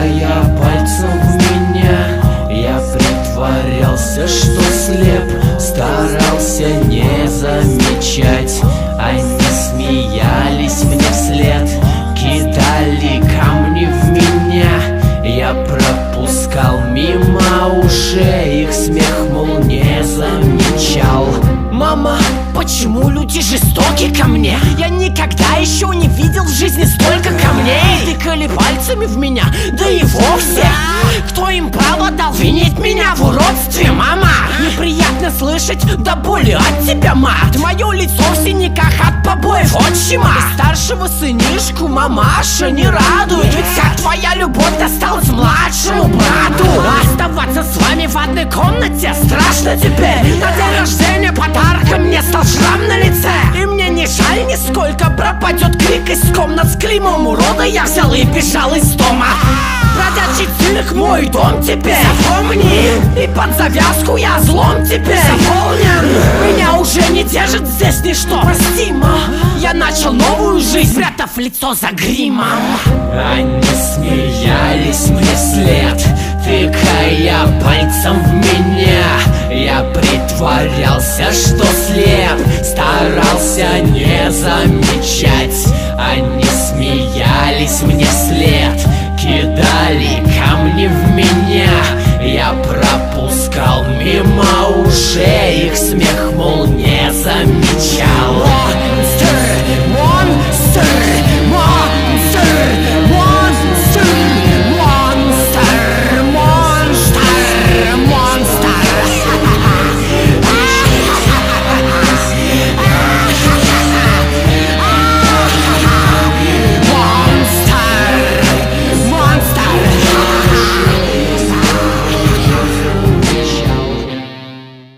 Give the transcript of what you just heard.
Тыкая пальцем в меня, я притворялся, что слеп, старался не замечать. Они смеялись мне вслед, кидали камни в меня. Я пропускал мимо ушей их смех, мол, не замечал. Мама, почему люди жестоки ко мне? Я никогда еще не видел в жизни столько камней. Тыкали пальцами в меня, да и вовсе. Кто им право дал винить меня в уродстве, мама? Неприятно слышать до боли от тебя, мать. Мое лицо в синяках от побоев отчима. Старшего сынишку мамаша не радует, ведь вся твоя любовь досталась младшему брату. Оставаться с вами в одной комнате страшно теперь. На день рождения подарком мне стал шрам на лице. И мне не жаль нисколько, пропадет крик из комнат с клеймом урода. Я взял и бежал из дома. Бродячий цирк мой дом теперь. Запомни, и под завязку я злом теперь заполнен. Меня уже не держит здесь ничто. Прости, ма, я начал новую жизнь, спрятав лицо за гримом. Они смеялись мне вслед, тыкая пальцем в меня. Я притворялся, что слеп, старался не замечать. Они смеялись мне вслед, кидали камни в меня. Я пропускал мимо ушей их смех, мол, не замечал.